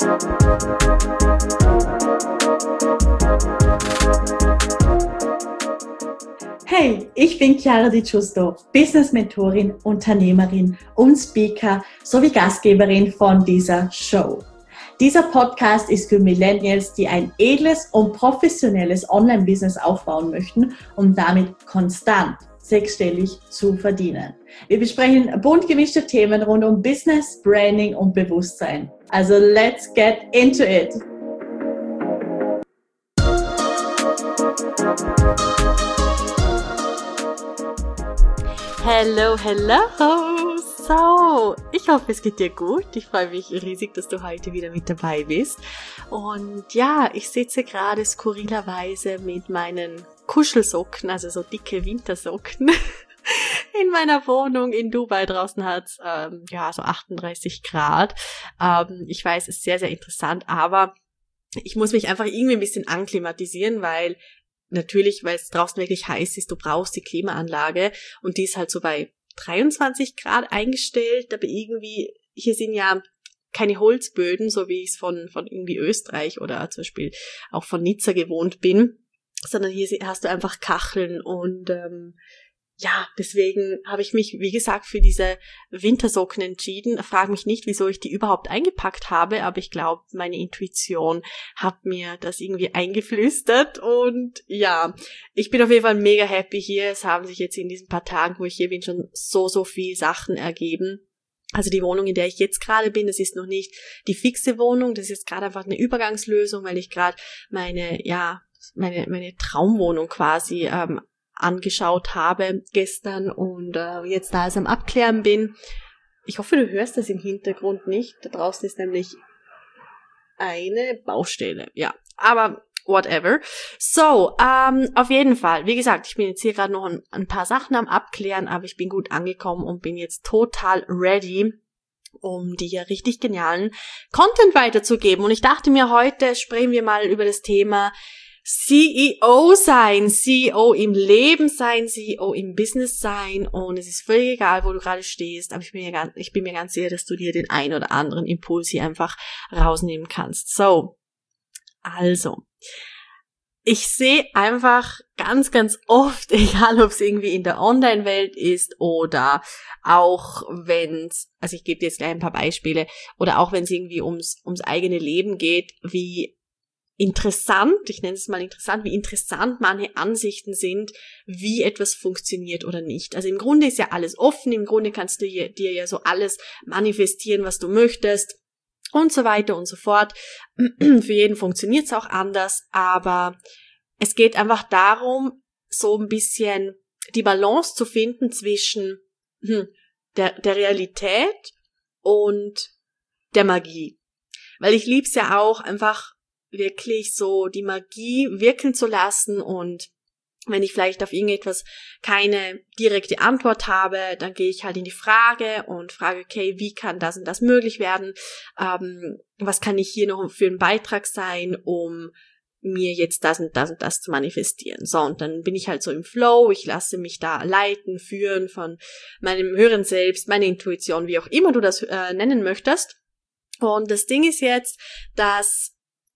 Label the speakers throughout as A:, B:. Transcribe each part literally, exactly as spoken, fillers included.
A: Hey, ich bin Chiara Di Giusto, Business-Mentorin, Unternehmerin und Speaker sowie Gastgeberin von dieser Show. Dieser Podcast ist für Millennials, die ein edles und professionelles Online-Business aufbauen möchten, um damit konstant sechsstellig zu verdienen. Wir besprechen bunt gemischte Themen rund um Business, Branding und Bewusstsein. Also let's get into it!
B: Hello, hello! So, ich hoffe, es geht dir gut. Ich freue mich riesig, dass du heute wieder mit dabei bist. Und ja, ich sitze gerade skurrilerweise mit meinen Kuschelsocken, also so dicke Wintersocken, in meiner Wohnung in Dubai. Draußen hat es ähm, ja so achtunddreißig Grad. Ähm, ich weiß, es ist sehr, sehr interessant, aber ich muss mich einfach irgendwie ein bisschen anklimatisieren, weil natürlich, weil es draußen wirklich heiß ist, du brauchst die Klimaanlage und die ist halt so bei dreiundzwanzig Grad eingestellt, aber irgendwie, hier sind ja keine Holzböden, so wie ich es von, von irgendwie Österreich oder zum Beispiel auch von Nizza gewohnt bin, sondern hier hast du einfach Kacheln und ähm, ja, deswegen habe ich mich, wie gesagt, für diese Wintersocken entschieden. Frag mich nicht, wieso ich die überhaupt eingepackt habe, aber ich glaube, meine Intuition hat mir das irgendwie eingeflüstert und ja, ich bin auf jeden Fall mega happy hier. Es haben sich jetzt in diesen paar Tagen, wo ich hier bin, schon so, so viel Sachen ergeben. Also die Wohnung, in der ich jetzt gerade bin, das ist noch nicht die fixe Wohnung, das ist jetzt gerade einfach eine Übergangslösung, weil ich gerade meine, ja, meine, meine Traumwohnung quasi ähm, angeschaut habe gestern und äh, jetzt da es am Abklären bin. Ich hoffe, du hörst das im Hintergrund nicht. Da draußen ist nämlich eine Baustelle. Ja, aber whatever. So, ähm, auf jeden Fall. Wie gesagt, ich bin jetzt hier gerade noch ein, ein paar Sachen am Abklären, aber ich bin gut angekommen und bin jetzt total ready, um dir richtig genialen Content weiterzugeben. Und ich dachte mir, heute sprechen wir mal über das Thema C E O sein, C E O im Leben sein, C E O im Business sein und es ist völlig egal, wo du gerade stehst, aber ich bin mir ganz, ich bin mir ganz sicher, dass du dir den ein oder anderen Impuls hier einfach rausnehmen kannst. So, also, ich sehe einfach ganz, ganz oft, egal ob es irgendwie in der Online-Welt ist oder auch wenn es, also ich gebe dir jetzt gleich ein paar Beispiele, oder auch wenn es irgendwie ums, ums eigene Leben geht, wie interessant, ich nenne es mal interessant, wie interessant manche Ansichten sind, wie etwas funktioniert oder nicht. Also im Grunde ist ja alles offen, im Grunde kannst du dir ja so alles manifestieren, was du möchtest und so weiter und so fort. Für jeden funktioniert es auch anders, aber es geht einfach darum, so ein bisschen die Balance zu finden zwischen hm, der, der Realität und der Magie. Weil ich lieb's ja auch einfach wirklich so die Magie wirken zu lassen und wenn ich vielleicht auf irgendetwas keine direkte Antwort habe, dann gehe ich halt in die Frage und frage, okay, wie kann das und das möglich werden? Ähm, was kann ich hier noch für einen Beitrag sein, um mir jetzt das und das und das zu manifestieren? So, und dann bin ich halt so im Flow, ich lasse mich da leiten, führen von meinem höheren Selbst, meine Intuition, wie auch immer du das äh, nennen möchtest. Und das Ding ist jetzt, dass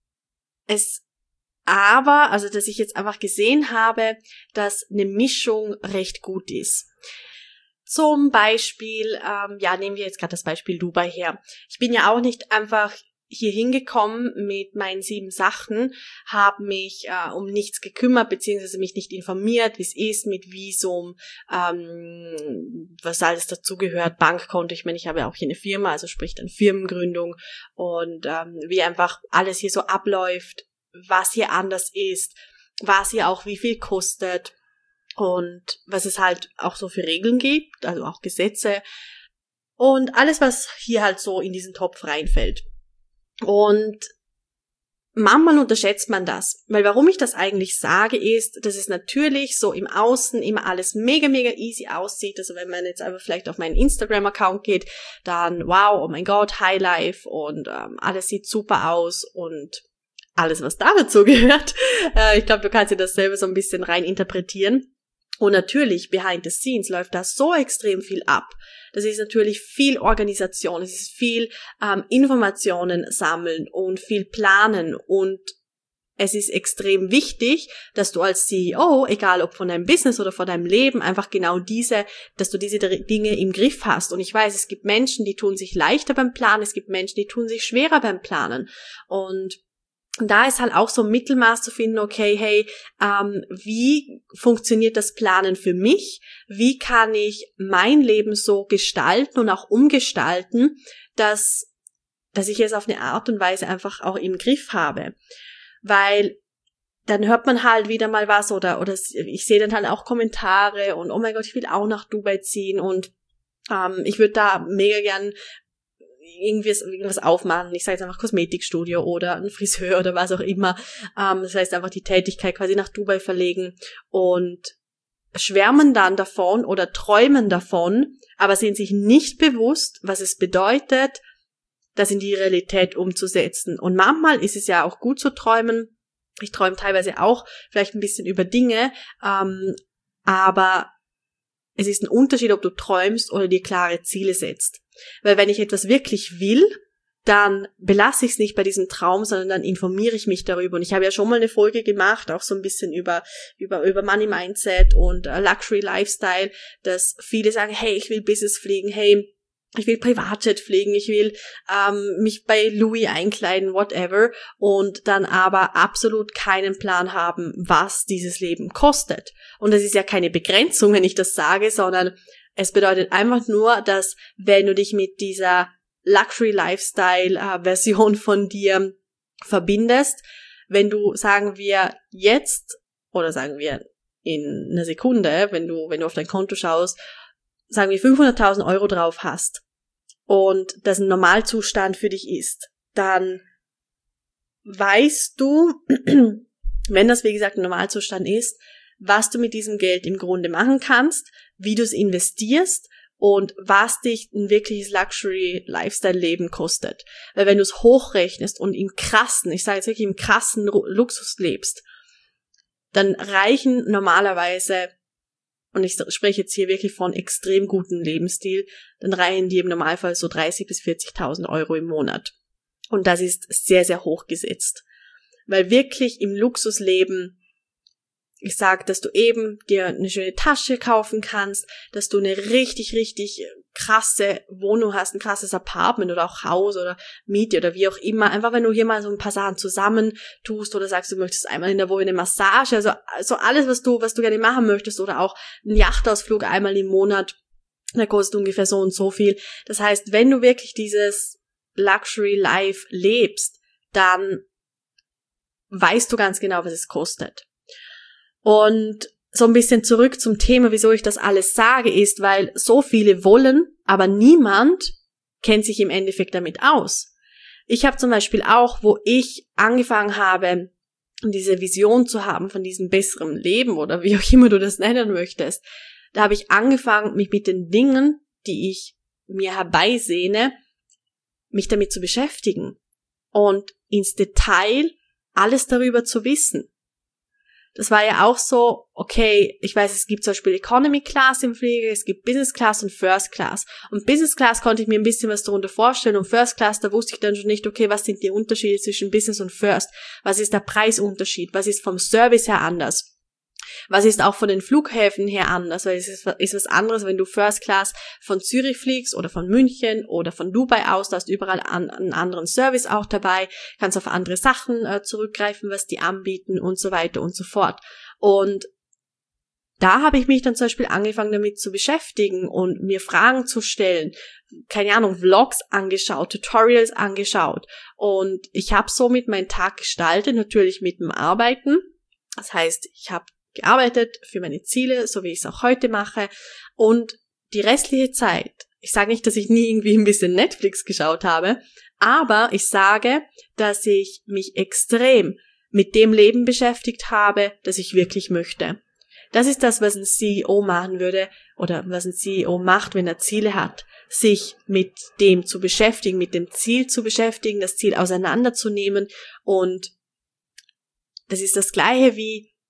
B: es aber, also dass ich jetzt einfach gesehen habe, dass eine Mischung recht gut ist. Zum Beispiel, ähm, ja, nehmen wir jetzt gerade das Beispiel Dubai her. Ich bin ja auch nicht einfach hier hingekommen mit meinen sieben Sachen, habe mich äh, um nichts gekümmert, beziehungsweise mich nicht informiert, wie es ist mit Visum, ähm, was alles dazugehört, Bankkonto. Ich meine, ich habe ja auch hier eine Firma, also sprich dann Firmengründung und ähm, wie einfach alles hier so abläuft, was hier anders ist, was hier auch wie viel kostet und was es halt auch so für Regeln gibt, also auch Gesetze und alles, was hier halt so in diesen Topf reinfällt. Und manchmal unterschätzt man das, weil warum ich das eigentlich sage ist, dass es natürlich so im Außen immer alles mega, mega easy aussieht. Also wenn man jetzt einfach vielleicht auf meinen Instagram-Account geht, dann wow, oh mein Gott, Highlife und ähm, alles sieht super aus und alles, was da dazu gehört. Äh, ich glaube, du kannst dir das selber so ein bisschen rein interpretieren. Und natürlich, behind the scenes läuft da so extrem viel ab. Das ist natürlich viel Organisation, es ist viel ähm, Informationen sammeln und viel planen und es ist extrem wichtig, dass du als C E O, egal ob von deinem Business oder von deinem Leben, einfach genau diese, dass du diese Dinge im Griff hast. Und ich weiß, es gibt Menschen, die tun sich leichter beim Planen, es gibt Menschen, die tun sich schwerer beim Planen. Und da ist halt auch so ein Mittelmaß zu finden, okay, hey, ähm, wie funktioniert das Planen für mich? Wie kann ich mein Leben so gestalten und auch umgestalten, dass, dass ich es auf eine Art und Weise einfach auch im Griff habe? Weil dann hört man halt wieder mal was oder oder ich sehe dann halt auch Kommentare und oh mein Gott, ich will auch nach Dubai ziehen und ähm, ich würde da mega gern irgendwie irgendwas aufmachen. Ich sage jetzt einfach Kosmetikstudio oder ein Friseur oder was auch immer. Ähm, das heißt einfach die Tätigkeit quasi nach Dubai verlegen und schwärmen dann davon oder träumen davon, aber sind sich nicht bewusst, was es bedeutet, das in die Realität umzusetzen. Und manchmal ist es ja auch gut zu träumen. Ich träume teilweise auch vielleicht ein bisschen über Dinge, ähm, aber es ist ein Unterschied, ob du träumst oder dir klare Ziele setzt. Weil wenn ich etwas wirklich will, dann belasse ich es nicht bei diesem Traum, sondern dann informiere ich mich darüber. Und ich habe ja schon mal eine Folge gemacht, auch so ein bisschen über über über Money Mindset und uh, Luxury Lifestyle, dass viele sagen, hey, ich will Business fliegen, hey, ich will Privatjet fliegen, ich will ähm, mich bei Louis einkleiden, whatever, und dann aber absolut keinen Plan haben, was dieses Leben kostet. Und das ist ja keine Begrenzung, wenn ich das sage, sondern es bedeutet einfach nur, dass wenn du dich mit dieser Luxury-Lifestyle-Version von dir verbindest, wenn du, sagen wir, jetzt, oder sagen wir in einer Sekunde, wenn du, wenn du auf dein Konto schaust, sagen wir fünfhunderttausend Euro drauf hast und das ein Normalzustand für dich ist, dann weißt du, wenn das wie gesagt ein Normalzustand ist, was du mit diesem Geld im Grunde machen kannst, wie du es investierst und was dich ein wirkliches Luxury-Lifestyle-Leben kostet. Weil wenn du es hochrechnest und im krassen, ich sage jetzt wirklich im krassen Luxus lebst, dann reichen normalerweise, und ich spreche jetzt hier wirklich von extrem gutem Lebensstil, dann reichen dir im Normalfall so dreißigtausend bis vierzigtausend Euro im Monat. Und das ist sehr, sehr hoch gesetzt. Weil wirklich im Luxusleben, ich sag, dass du eben dir eine schöne Tasche kaufen kannst, dass du eine richtig, richtig krasse Wohnung hast, ein krasses Apartment oder auch Haus oder Miete oder wie auch immer. Einfach, wenn du hier mal so ein paar Sachen zusammen tust oder sagst, du möchtest einmal in der Woche eine Massage, also, also alles, was du, was du gerne machen möchtest oder auch einen Yachtausflug einmal im Monat, der kostet ungefähr so und so viel. Das heißt, wenn du wirklich dieses Luxury Life lebst, dann weißt du ganz genau, was es kostet. Und so ein bisschen zurück zum Thema, wieso ich das alles sage, ist, weil so viele wollen, aber niemand kennt sich im Endeffekt damit aus. Ich habe zum Beispiel auch, wo ich angefangen habe, diese Vision zu haben von diesem besseren Leben oder wie auch immer du das nennen möchtest, da habe ich angefangen, mich mit den Dingen, die ich mir herbeisehne, mich damit zu beschäftigen und ins Detail alles darüber zu wissen. Das war ja auch so, okay, ich weiß, es gibt zum Beispiel Economy Class im Flieger, es gibt Business Class und First Class. Und Business Class konnte ich mir ein bisschen was darunter vorstellen und First Class, da wusste ich dann schon nicht, okay, was sind die Unterschiede zwischen Business und First? Was ist der Preisunterschied? Was ist vom Service her anders? Was ist auch von den Flughäfen her anders? Weil es ist, ist was anderes, wenn du First Class von Zürich fliegst oder von München oder von Dubai aus, da hast du überall an, einen anderen Service auch dabei, kannst auf andere Sachen äh, zurückgreifen, was die anbieten und so weiter und so fort. Und da habe ich mich dann zum Beispiel angefangen damit zu beschäftigen und mir Fragen zu stellen, keine Ahnung, Vlogs angeschaut, Tutorials angeschaut und ich habe somit meinen Tag gestaltet, natürlich mit dem Arbeiten. Das heißt, ich habe gearbeitet für meine Ziele, so wie ich es auch heute mache und die restliche Zeit, ich sage nicht, dass ich nie irgendwie ein bisschen Netflix geschaut habe, aber ich sage, dass ich mich extrem mit dem Leben beschäftigt habe, das ich wirklich möchte. Das ist das, was ein C E O machen würde oder was ein C E O macht, wenn er Ziele hat, sich mit dem zu beschäftigen, mit dem Ziel zu beschäftigen, das Ziel auseinanderzunehmen und das ist das Gleiche wie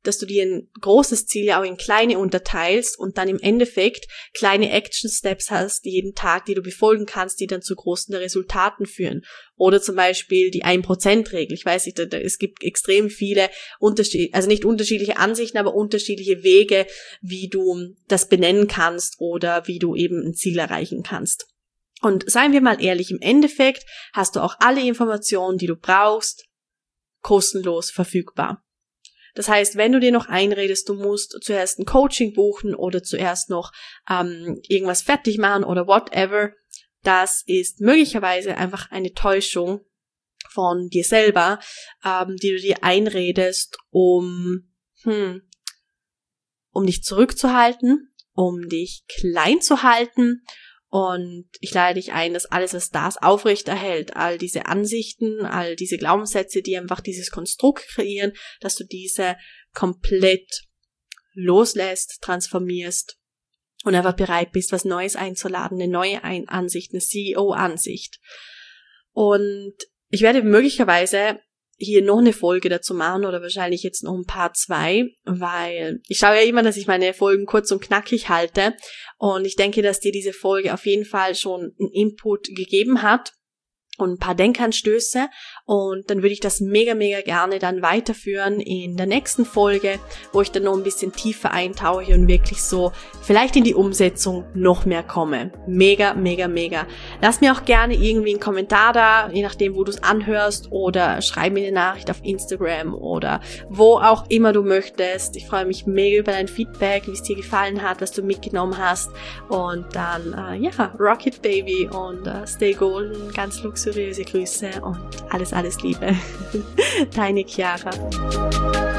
B: dass du dir ein großes Ziel ja auch in kleine unterteilst und dann im Endeffekt kleine Action Steps hast jeden Tag, die du befolgen kannst, die dann zu großen Resultaten führen. Oder zum Beispiel die ein Prozent Regel. Ich weiß nicht, es gibt extrem viele unterschiedliche, also nicht unterschiedliche Ansichten, aber unterschiedliche Wege, wie du das benennen kannst oder wie du eben ein Ziel erreichen kannst. Und seien wir mal ehrlich, im Endeffekt hast du auch alle Informationen, die du brauchst, kostenlos verfügbar. Das heißt, wenn du dir noch einredest, du musst zuerst ein Coaching buchen oder zuerst noch ähm, irgendwas fertig machen oder whatever, das ist möglicherweise einfach eine Täuschung von dir selber, ähm, die du dir einredest, um, hm, um dich zurückzuhalten, um dich klein zu halten. Und ich lade dich ein, dass alles, was das aufrechterhält, all diese Ansichten, all diese Glaubenssätze, die einfach dieses Konstrukt kreieren, dass du diese komplett loslässt, transformierst und einfach bereit bist, was Neues einzuladen, eine neue Ein- Ansicht, eine C E O-Ansicht. Und ich werde möglicherweise hier noch eine Folge dazu machen oder wahrscheinlich jetzt noch ein paar zwei, weil ich schaue ja immer, dass ich meine Folgen kurz und knackig halte und ich denke, dass dir diese Folge auf jeden Fall schon einen Input gegeben hat und ein paar Denkanstöße und dann würde ich das mega, mega gerne dann weiterführen in der nächsten Folge, wo ich dann noch ein bisschen tiefer eintauche und wirklich so vielleicht in die Umsetzung noch mehr komme. Mega, mega, mega. Lass mir auch gerne irgendwie einen Kommentar da, je nachdem, wo du es anhörst oder schreib mir eine Nachricht auf Instagram oder wo auch immer du möchtest. Ich freue mich mega über dein Feedback, wie es dir gefallen hat, was du mitgenommen hast und dann, äh, ja, rock it, baby und uh, stay golden, ganz luxuriöse Grüße und alles, alles Liebe. Deine Chiara.